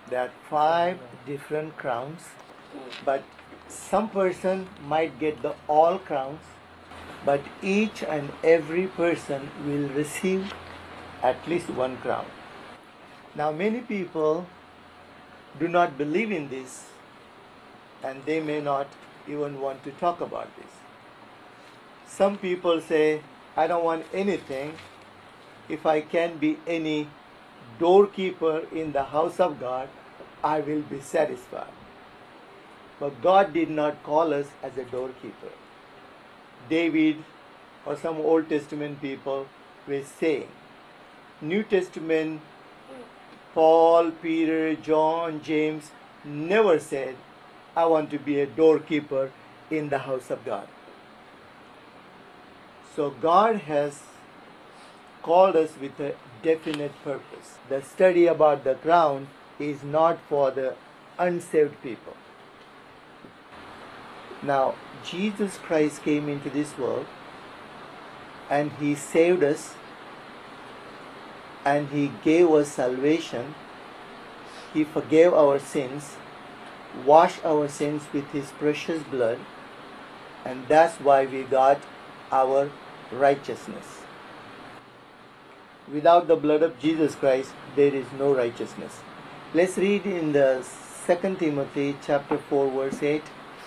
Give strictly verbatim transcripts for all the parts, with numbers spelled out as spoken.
There are five different crowns, but some person might get the all crowns, but each and every person will receive at least one crown. Now many people do not believe in this, and they may not even want to talk about this. Some people say, I don't want anything. If I can be any doorkeeper in the house of God, I will be satisfied. But God did not call us as a doorkeeper. David or some Old Testament people were saying, New Testament, Paul, Peter, John, James never said, I want to be a doorkeeper in the house of God. So God has called us with a definite purpose. The study about the crown is not for the unsaved people. Now, Jesus Christ came into this world and He saved us and He gave us salvation. He forgave our sins, washed our sins with His precious blood, and that's why we got our righteousness. Without the blood of Jesus Christ, there is no righteousness. Let's read in the Second Timothy chapter four, verse eight.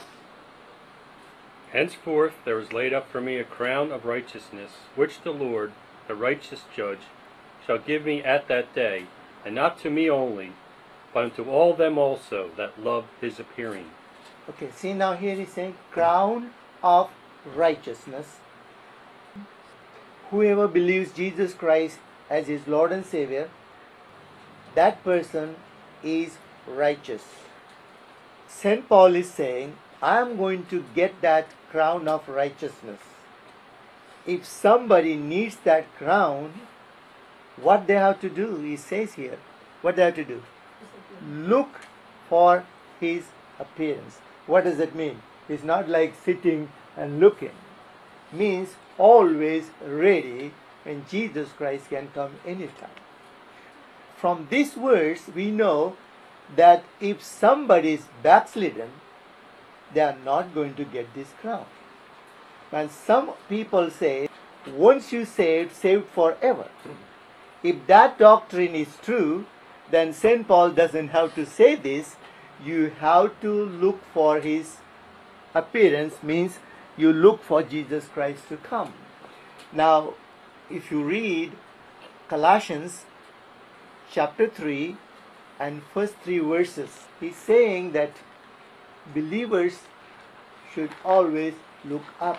Henceforth there is laid up for me a crown of righteousness, which the Lord, the righteous judge, shall give me at that day, and not to me only, but unto all them also that love His appearing. Okay, see now here he's saying, crown of righteousness. Whoever believes Jesus Christ as his Lord and Savior, that person is righteous. Saint Paul is saying, I am going to get that crown of righteousness. If somebody needs that crown, what they have to do, he says here, what they have to do? Look for His appearance. What does it mean? It's not like sitting and looking. It means always ready when Jesus Christ can come anytime. From this verse, we know that if somebody is backslidden, they are not going to get this crown. And some people say, once you saved, saved forever. If that doctrine is true, then Saint Paul doesn't have to say this. You have to look for His appearance, means you look for Jesus Christ to come. Now, if you read Colossians chapter three and first three verses, he's saying that believers should always look up.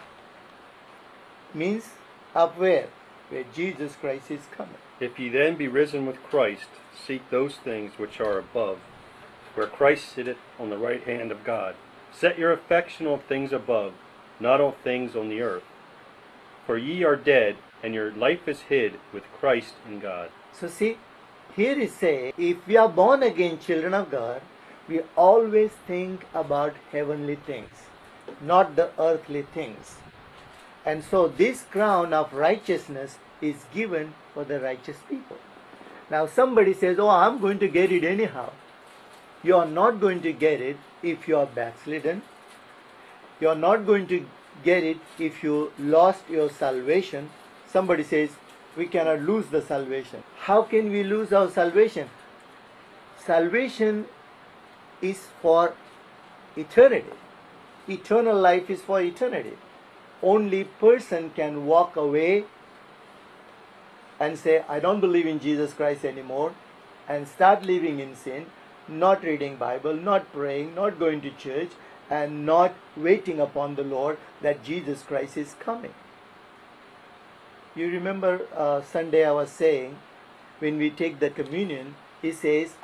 Means up where? Where Jesus Christ is coming. If ye then be risen with Christ, seek those things which are above, where Christ sitteth on the right hand of God. Set your affection on things above, not on things on the earth. For ye are dead, and your life is hid with Christ in God. So see, here is saying, if we are born again children of God, we always think about heavenly things, not the earthly things. And so this crown of righteousness is given for the righteous people. Now somebody says, oh, I'm going to get it anyhow. You are not going to get it if you are backslidden. You are not going to get it if you lost your salvation. Somebody says, we cannot lose the salvation. How can we lose our salvation? Salvation is for eternity. Eternal life is for eternity. Only person can walk away and say, I don't believe in Jesus Christ anymore, and start living in sin, not reading Bible, not praying, not going to church, and not waiting upon the Lord that Jesus Christ is coming. You remember uh, Sunday I was saying, when we take the communion, he says,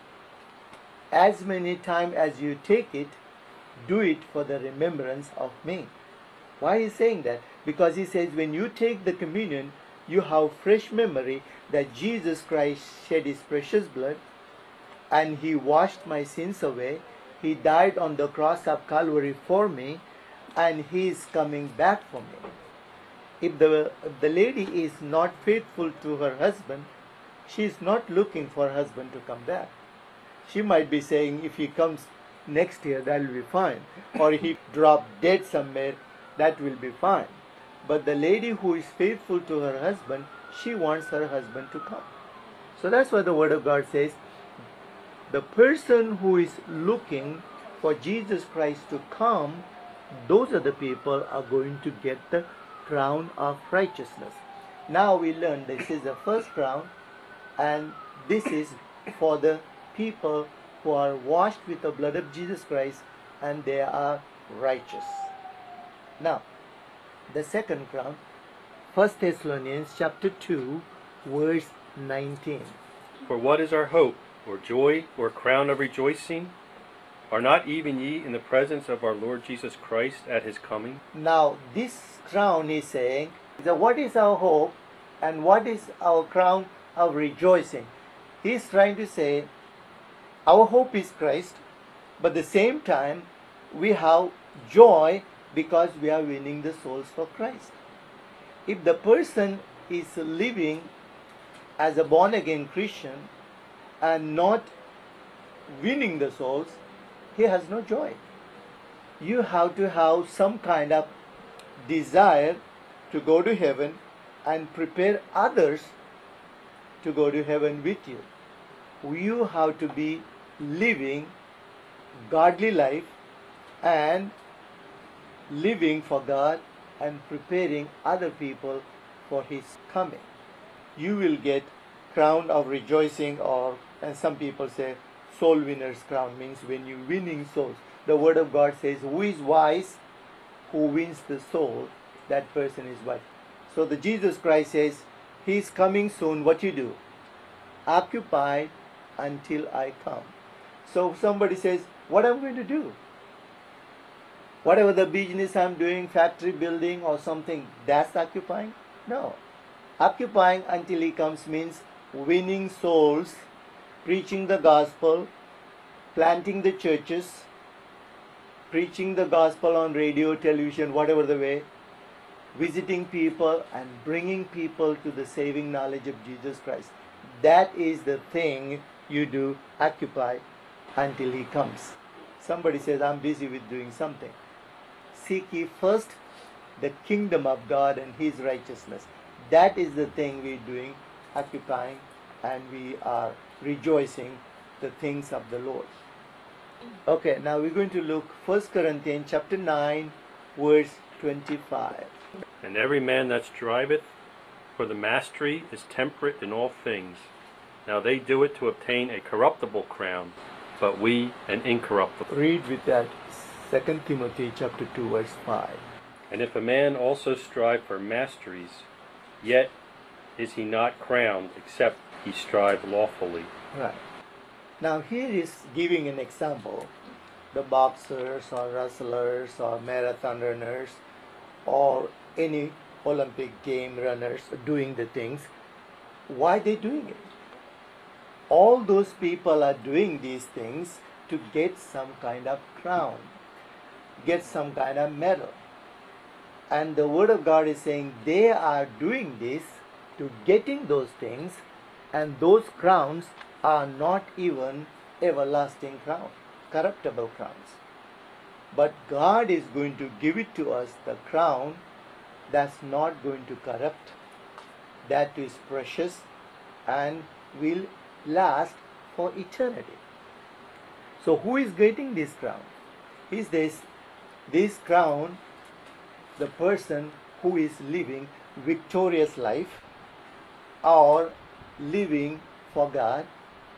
as many times as you take it, do it for the remembrance of me. Why is he saying that? Because he says when you take the communion, you have fresh memory that Jesus Christ shed His precious blood and He washed my sins away. He died on the cross of Calvary for me, and He is coming back for me. If the, if the lady is not faithful to her husband, she is not looking for her husband to come back. She might be saying, if he comes next year, that will be fine. Or he drop dead somewhere, that will be fine. But the lady who is faithful to her husband, she wants her husband to come. So that's what the Word of God says. The person who is looking for Jesus Christ to come, those are the people are going to get the crown of righteousness. Now we learn this is the first crown, and this is for the people who are washed with the blood of Jesus Christ and they are righteous. Now, the second crown, First Thessalonians chapter two, verse nineteen. For what is our hope, or joy, or crown of rejoicing? Are not even ye in the presence of our Lord Jesus Christ at his coming? Now, this crown is saying, that what is our hope and what is our crown of rejoicing? He is trying to say, our hope is Christ, but at the same time, we have joy because we are winning the souls for Christ. If the person is living as a born-again Christian and not winning the souls, he has no joy. You have to have some kind of desire to go to heaven and prepare others to go to heaven with you. You have to be living godly life and living for God and preparing other people for his coming. You will get crown of rejoicing, or, and some people say, soul winner's crown, means when you winning souls. The Word of God says, who is wise? Who wins the soul, that person is wise. So the Jesus Christ says, he is coming soon. What you do? Occupy until I come. So somebody says, what am I going to do? Whatever the business I'm doing, factory building or something, that's occupying? No. Occupying until he comes means winning souls, preaching the gospel, planting the churches, preaching the gospel on radio, television, whatever the way, visiting people and bringing people to the saving knowledge of Jesus Christ. That is the thing you do, occupy until he comes. Somebody says, I'm busy with doing something. Seek ye first the kingdom of God and his righteousness. That is the thing we're doing, occupying, and we are rejoicing the things of the Lord. Okay, now we're going to look First Corinthians chapter nine, verse twenty-five. And every man that striveth for the mastery is temperate in all things. Now they do it to obtain a corruptible crown, but we an incorruptible. Read with that Second Timothy chapter two, verse five. And if a man also strive for masteries, yet is he not crowned, except he strive lawfully. Right. Now here is giving an example. The boxers or wrestlers or marathon runners or any Olympic game runners doing the things. Why they doing it? All those people are doing these things to get some kind of crown, get some kind of medal. And the Word of God is saying they are doing this to getting those things, and those crowns are not even everlasting crowns, corruptible crowns. But God is going to give it to us, the crown that's not going to corrupt, that is precious and will last for eternity. So who is getting this crown? Is this this crown the person who is living victorious life or living for God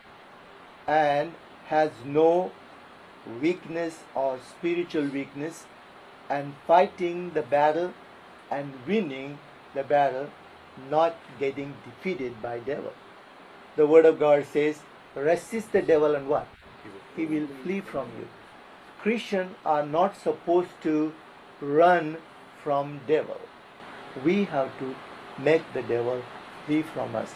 and has no weakness or spiritual weakness and fighting the battle and winning the battle, not getting defeated by devil. The Word of God says, resist the devil and what? He will flee from you. Christians are not supposed to run from devil. We have to make the devil flee from us.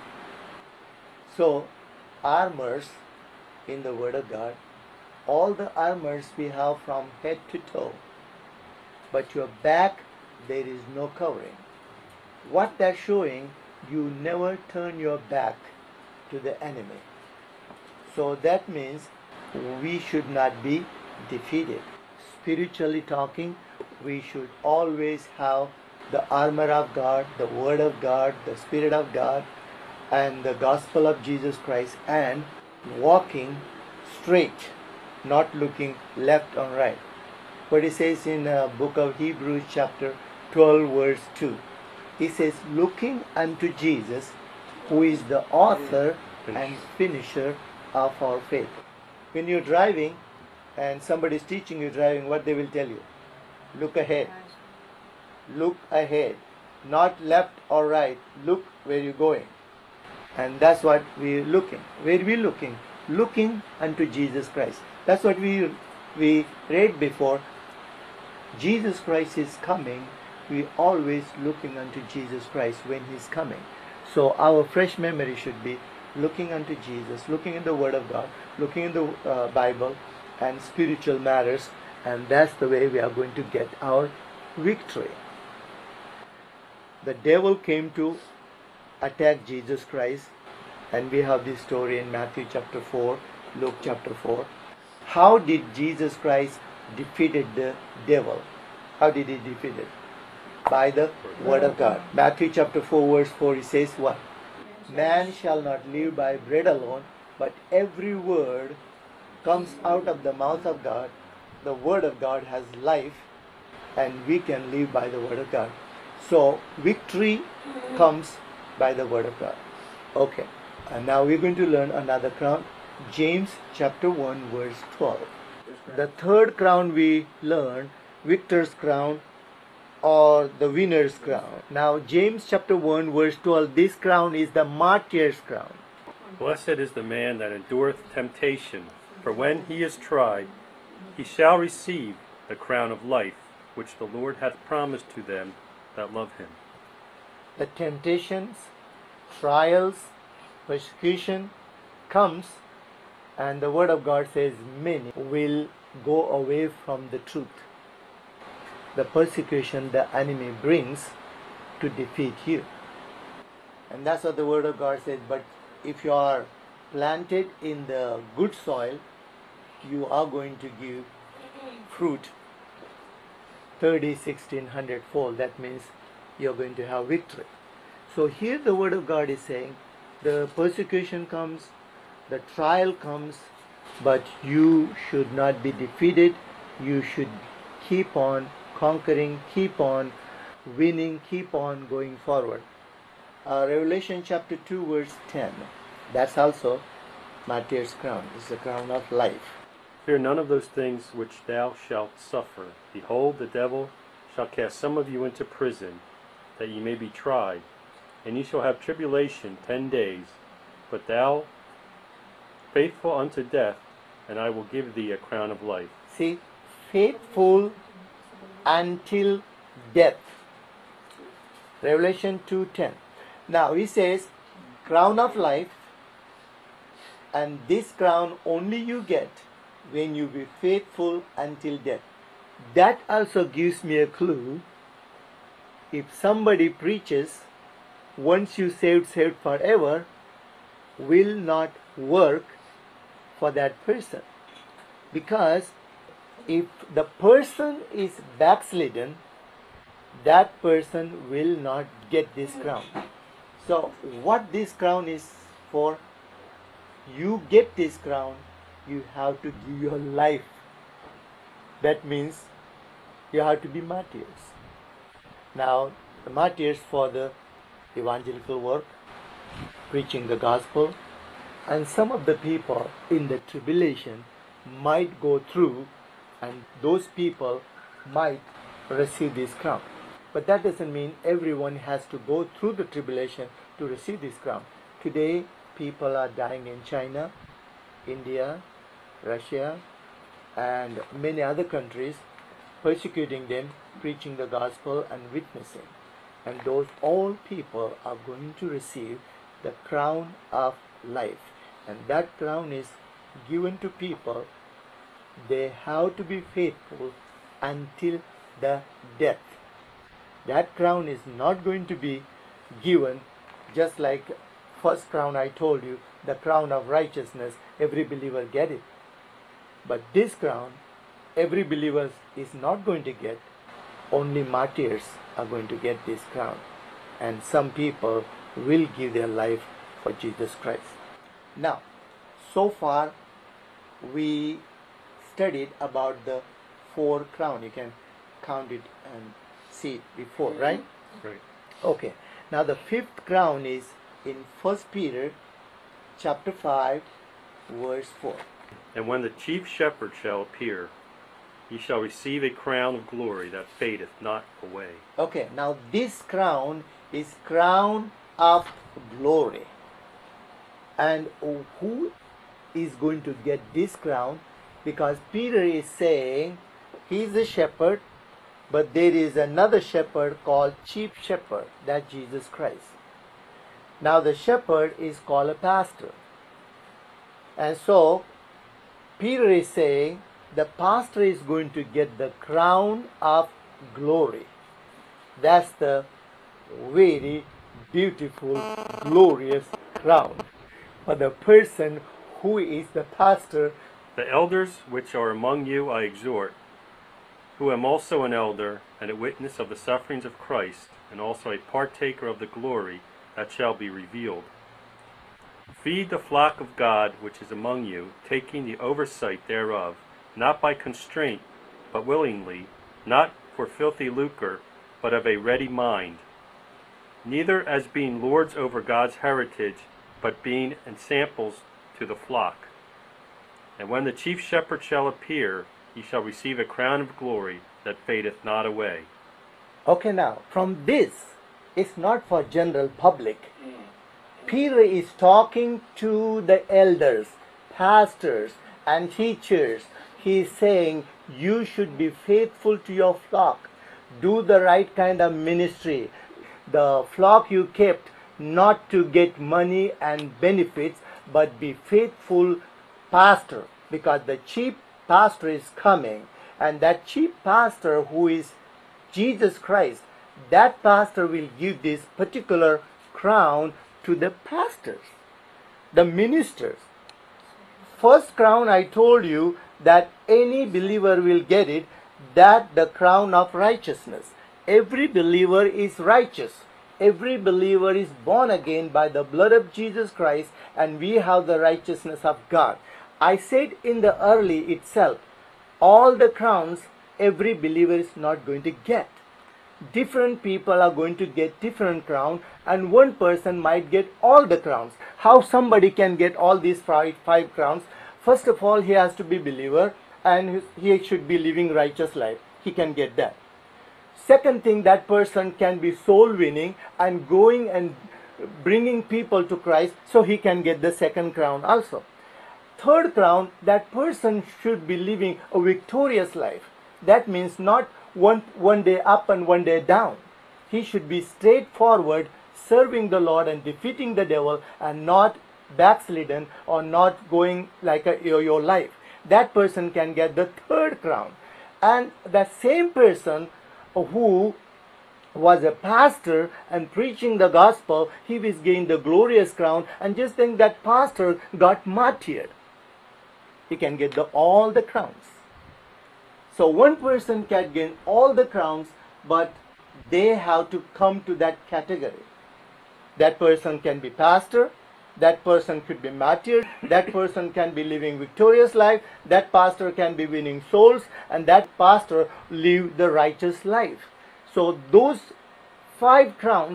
So, armors in the Word of God, all the armors we have from head to toe, but your back there is no covering. What that's showing, you never turn your back to the enemy. So that means we should not be defeated. Spiritually talking, we should always have the armor of God, the Word of God, the Spirit of God, and the gospel of Jesus Christ, and walking straight, not looking left or right. What it says in the book of Hebrews chapter twelve verse two. He says, looking unto Jesus, who is the author and finisher of our faith. When you're driving and somebody is teaching you driving, what they will tell you? Look ahead. Look ahead. Not left or right. Look where you're going. And that's what we're looking. Where are we looking? Looking unto Jesus Christ. That's what we we read before. Jesus Christ is coming. We always looking unto Jesus Christ when He's coming. So our fresh memory should be looking unto Jesus, looking in the Word of God, looking in the uh, Bible and spiritual matters, and that's the way we are going to get our victory. The devil came to attack Jesus Christ, and we have this story in Matthew chapter four, Luke chapter four. How did Jesus Christ defeated the devil? How did He defeat it? By the Word of God. Matthew chapter four verse four, He says what? Man shall not live by bread alone, but every word comes out of the mouth of God. The Word of God has life, and we can live by the Word of God. So victory comes by the Word of God. Okay, and now we're going to learn another crown. James chapter one verse twelve. The third crown we learn, victor's crown or the winner's crown. Now James chapter one verse twelve, this crown is the martyr's crown. Blessed is the man that endureth temptation, for when he is tried, he shall receive the crown of life, which the Lord hath promised to them that love Him. The temptations, trials, persecution comes, and the Word of God says many will go away from the truth. The persecution the enemy brings to defeat you. And that's what the Word of God says. But if you are planted in the good soil, you are going to give fruit thirty, sixty, one hundred fold. That means you're going to have victory. So here the Word of God is saying the persecution comes, the trial comes, but you should not be defeated. You should keep on conquering, keep on winning, keep on going forward. Uh, Revelation chapter two verse ten. That's also martyr's crown. It's the crown of life. Fear none of those things which thou shalt suffer. Behold, the devil shall cast some of you into prison, that ye may be tried, and ye shall have tribulation ten days. But thou, faithful unto death, and I will give thee a crown of life. See, faithful until death. Revelation two ten. Now he says, crown of life, and this crown only you get when you be faithful until death. That also gives me a clue. If somebody preaches, once you saved, saved forever, will not work for that person. Because if the person is backslidden, that person will not get this crown. So what this crown is for, you get this crown, you have to give your life. That means you have to be martyrs. Now the martyrs for the evangelical work, preaching the gospel, and some of the people in the tribulation might go through, and those people might receive this crown. But that doesn't mean everyone has to go through the tribulation to receive this crown. Today people are dying in China, India, Russia, and many other countries, persecuting them, preaching the gospel and witnessing. And those all people are going to receive the crown of life. And that crown is given to people. They have to be faithful until the death. That crown is not going to be given just like first crown I told you. the crown of righteousness, every believer get it. But this crown, every believer is not going to get. Only martyrs are going to get this crown. And some people will give their life for Jesus Christ. Now, so far we studied about the four crown. You can count it and see it before, right? Right. Okay. Now the fifth crown is in First Peter chapter five, verse four. And when the chief shepherd shall appear, ye shall receive a crown of glory that fadeth not away. Okay, now this crown is crown of glory. And who is going to get this crown? Because Peter is saying he's the shepherd, but there is another shepherd called chief shepherd, that's Jesus Christ. Now the shepherd is called a pastor. And so Peter is saying the pastor is going to get the crown of glory. That's the very beautiful, glorious crown for the person who is the pastor. The elders which are among you I exhort, who am also an elder and a witness of the sufferings of Christ, and also a partaker of the glory that shall be revealed. Feed the flock of God which is among you, taking the oversight thereof, not by constraint, but willingly, not for filthy lucre, but of a ready mind, neither as being lords over God's heritage, but being ensamples to the flock. And when the chief shepherd shall appear, ye shall receive a crown of glory that fadeth not away. Okay, now from this, it's not for general public. Peter is talking to the elders, pastors, and teachers. He is saying you should be faithful to your flock. Do the right kind of ministry. The flock you kept not to get money and benefits, but be faithful pastor, because the chief pastor is coming, and that chief pastor who is Jesus Christ, that pastor will give this particular crown to the pastors, the ministers. First crown I told you that any believer will get it, that the crown of righteousness. Every believer is righteous. Every believer is born again by the blood of Jesus Christ, and we have the righteousness of God. I said in the early itself, all the crowns every believer is not going to get. Different people are going to get different crown, and one person might get all the crowns. How somebody can get all these five, five crowns? First of all, he has to be believer, and he should be living righteous life. He can get that. Second thing, that person can be soul winning and going and bringing people to Christ, so he can get the second crown also. Third crown, that person should be living a victorious life. That means not one, one day up and one day down. He should be straightforward, serving the Lord and defeating the devil, and not backslidden or not going like a yo-yo life. That person can get the third crown. And that same person who was a pastor and preaching the gospel, he was gained the glorious crown. And just think that pastor got martyred. He can get the, all the crowns. So one person can gain all the crowns, but they have to come to that category. That person can be pastor, that person could be martyred, that person can be living victorious life, that pastor can be winning souls, and that pastor live the righteous life. So those five crowns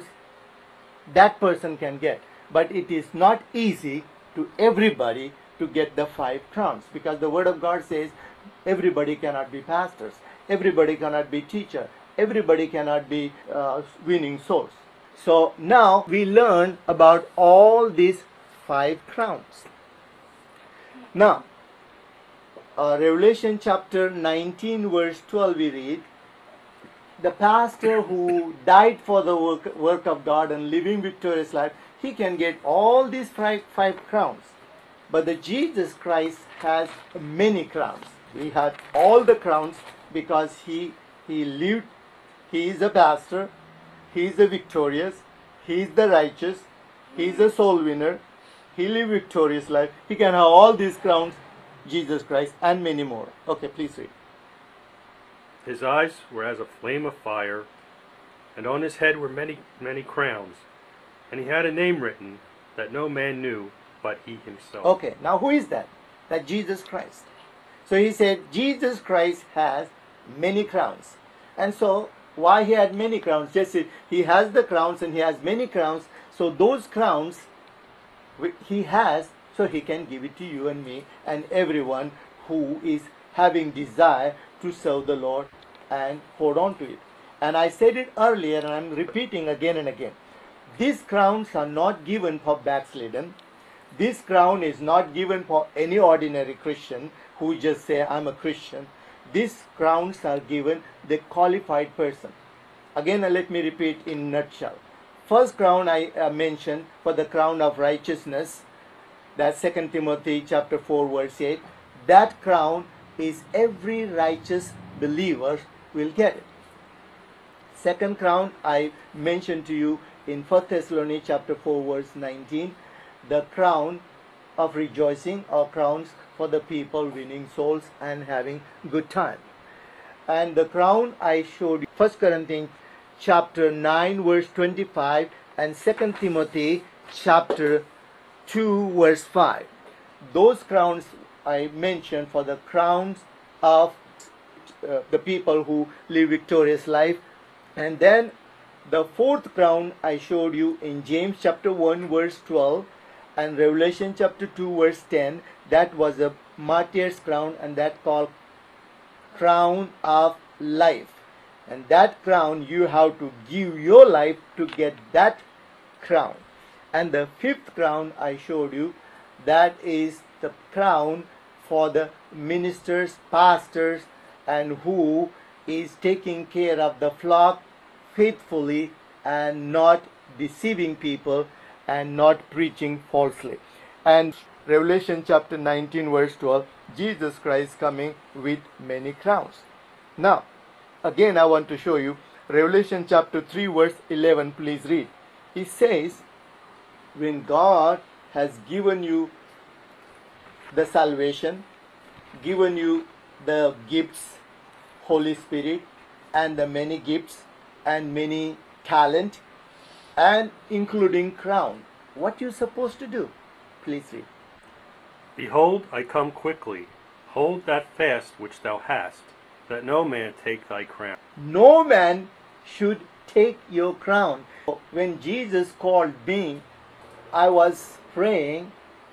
that person can get, but it is not easy to everybody to get the five crowns, because the word of God says everybody cannot be pastors, everybody cannot be teacher, everybody cannot be uh, winning souls. So now we learn about all these five crowns. Now, uh, Revelation chapter nineteen verse twelve we read, the pastor who died for the work, work of God and living victorious life, he can get all these five, five crowns. But the Jesus Christ has many crowns. He had all the crowns because he, he lived, he is a pastor, he is the victorious, he is the righteous, he is a soul winner, he live victorious life, he can have all these crowns, Jesus Christ, and many more. Okay, please read. His eyes were as a flame of fire, and on his head were many, many crowns. And he had a name written that no man knew but he himself. Okay, now who is that? That Jesus Christ. So he said Jesus Christ has many crowns. And so why he had many crowns? Just it, he has the crowns and he has many crowns. So those crowns he has, so he can give it to you and me and everyone who is having desire to serve the Lord and hold on to it. And I said it earlier and I'm repeating again and again. These crowns are not given for backslidden. This crown is not given for any ordinary Christian who just say, I'm a Christian. These crowns are given the qualified person. Again, uh, let me repeat in a nutshell. First crown I uh, mentioned for the crown of righteousness. That's Second Timothy chapter four verse eight. That crown is every righteous believer will get it. Second crown I mentioned to you in First Thessalonians chapter four verse nineteen. The crown of rejoicing or crowns for the people winning souls and having good time. And the crown I showed you, First Corinthians chapter nine verse twenty-five and Second Timothy chapter two verse five. Those crowns I mentioned for the crowns of uh, the people who live victorious life. And then the fourth crown I showed you in James chapter one verse twelve and Revelation chapter two verse ten. That was a martyr's crown, and that called crown of life. And that crown you have to give your life to get that crown. And the fifth crown I showed you, that is the crown for the ministers, pastors, and who is taking care of the flock faithfully and not deceiving people and not preaching falsely. And Revelation chapter nineteen verse twelve, Jesus Christ coming with many crowns. Now, again I want to show you Revelation chapter three verse eleven, please read. He says, when God has given you the salvation, given you the gifts, Holy Spirit, and the many gifts and many talent, and including crown, what you supposed to do? Please read. Behold, I come quickly. Hold that fast which thou hast, that no man take thy crown. No man should take your crown. When Jesus called me, I was praying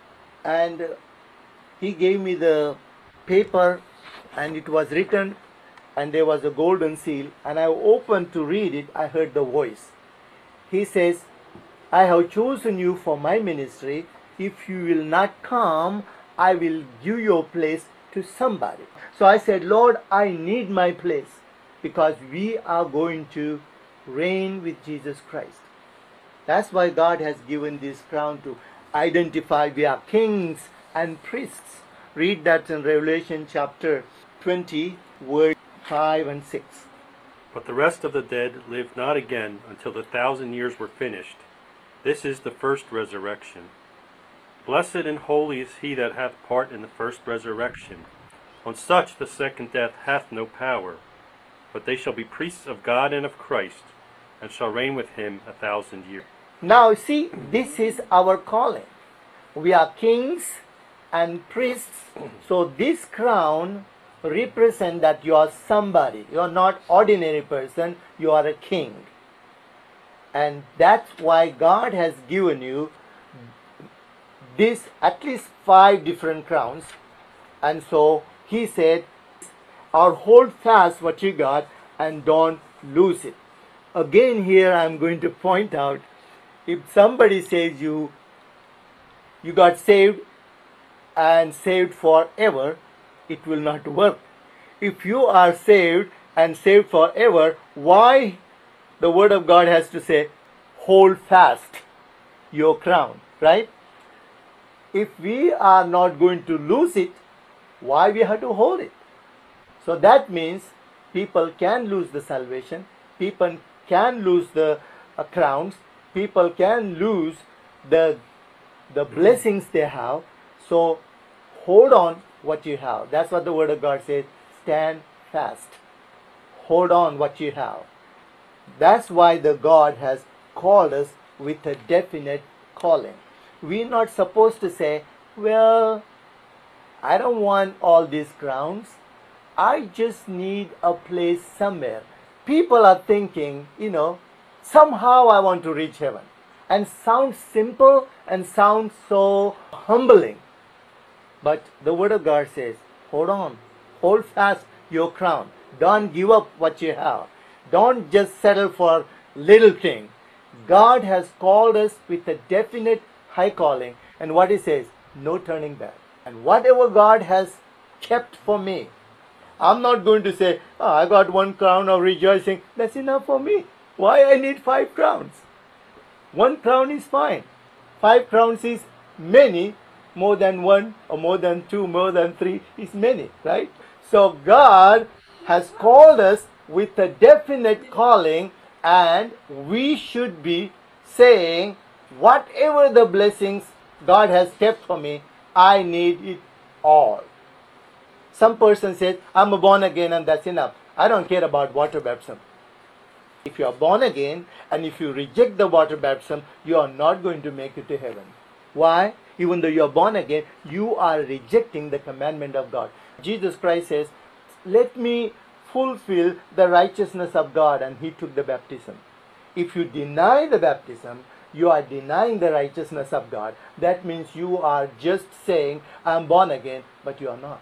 and he gave me the paper and it was written and there was a golden seal, and I opened to read it. I heard the voice. He says, I have chosen you for my ministry. If you will not come, I will give your place to somebody. So I said, Lord, I need my place because we are going to reign with Jesus Christ. That's why God has given this crown to identify we are kings and priests. Read that in Revelation chapter twenty, verse five and six. But the rest of the dead lived not again until the thousand years were finished. This is the first resurrection. Blessed and holy is he that hath part in the first resurrection. On such the second death hath no power, but they shall be priests of God and of Christ, and shall reign with him a thousand years. Now see, this is our calling. We are kings and priests. So this crown represents that you are somebody. You are not ordinary person, you are a king. And that's why God has given you this at least five different crowns. And so he said, or hold fast what you got and don't lose it. Again here I am going to point out, if somebody says you you got saved and saved forever, it will not work. If you are saved and saved forever, why the word of God has to say hold fast your crown, right? If we are not going to lose it, why we have to hold it? So that means people can lose the salvation, people can lose the uh, crowns, people can lose the the blessings they have. So hold on what you have. That's what the Word of God says. Stand fast. Hold on what you have. That's why the God has called us with a definite calling. We're not supposed to say, well, I don't want all these crowns. I just need a place somewhere. People are thinking, you know, somehow I want to reach heaven. And sounds simple and sounds so humbling. But the Word of God says, hold on. Hold fast your crown. Don't give up what you have. Don't just settle for little thing. God has called us with a definite high calling. And what He says, no turning back. And whatever God has kept for me, I'm not going to say, oh, I got one crown of rejoicing. That's enough for me. Why I need five crowns? One crown is fine. Five crowns is many. More than one or more than two, more than three is many, right? So God has called us with a definite calling, and we should be saying, whatever the blessings God has kept for me, I need it all. Some person says, I'm a born again and that's enough. I don't care about water baptism. If you are born again and if you reject the water baptism, you are not going to make it to heaven. Why? Even though you are born again, you are rejecting the commandment of God. Jesus Christ says, let me fulfill the righteousness of God, and He took the baptism. If you deny the baptism, you are denying the righteousness of God. That means you are just saying, I'm born again, but you are not.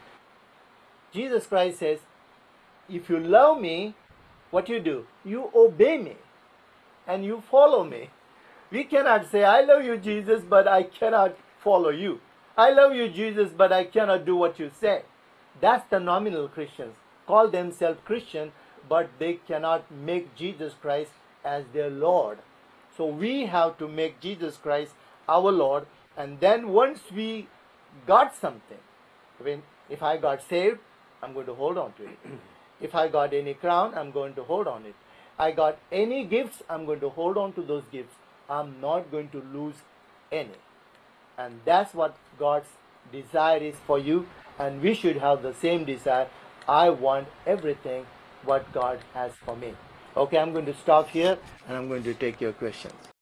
Jesus Christ says, if you love me, what you do? You obey me and you follow me. We cannot say, I love you, Jesus, but I cannot follow you. I love you, Jesus, but I cannot do what you say. That's the nominal Christians. Call themselves Christian, but they cannot make Jesus Christ as their Lord. So we have to make Jesus Christ our Lord. And then once we got something, when if I got saved, I'm going to hold on to it. If I got any crown, I'm going to hold on it. I got any gifts, I'm going to hold on to those gifts. I'm not going to lose any. And that's what God's desire is for you. And we should have the same desire. I want everything what God has for me. Okay, I'm going to stop here and I'm going to take your questions.